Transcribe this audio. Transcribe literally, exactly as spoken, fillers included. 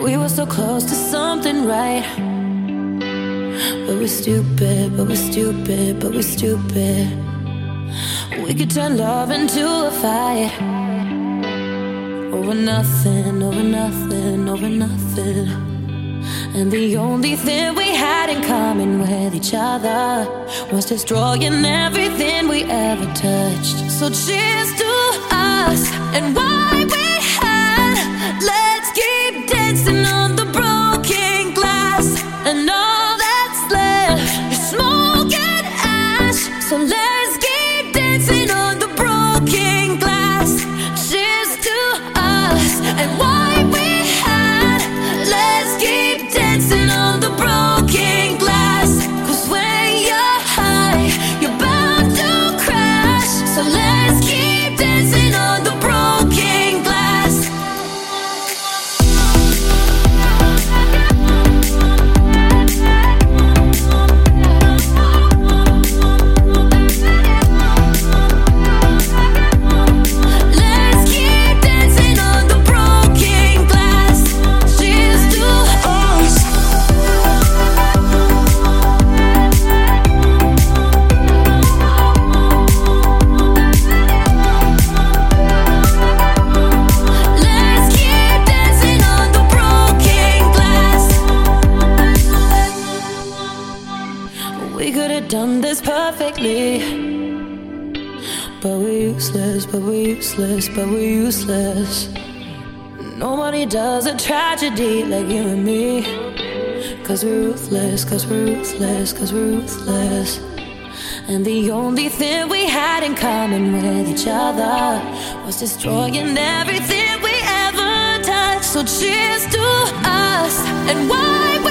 We were so close to something right, but we're stupid, but we're stupid, but we're stupid. We could turn love into a fight over nothing, over nothing, over nothing. And the only thing we had in common with each other was destroying everything we ever touched. So cheers to us and why we had. Let's keep dancing on the broken glass, and all that's left is smoke and ash. So let's keep dancing on the broken glass. Cheers to us and why we had. Let's keep dancing on the broken glass. Cause when you're high, you're bound to crash. So let's keep dancing on the broken glass. Let's keep dancing on the broken glass. Cheers to us. Let's keep dancing on the broken glass. We could have done this perfectly, but we're useless, but we're useless, but we're useless. Nobody does a tragedy like you and me. Cause we're ruthless, cause we're ruthless, cause we're ruthless. And the only thing we had in common with each other was destroying everything we ever touched. So cheers to us and why we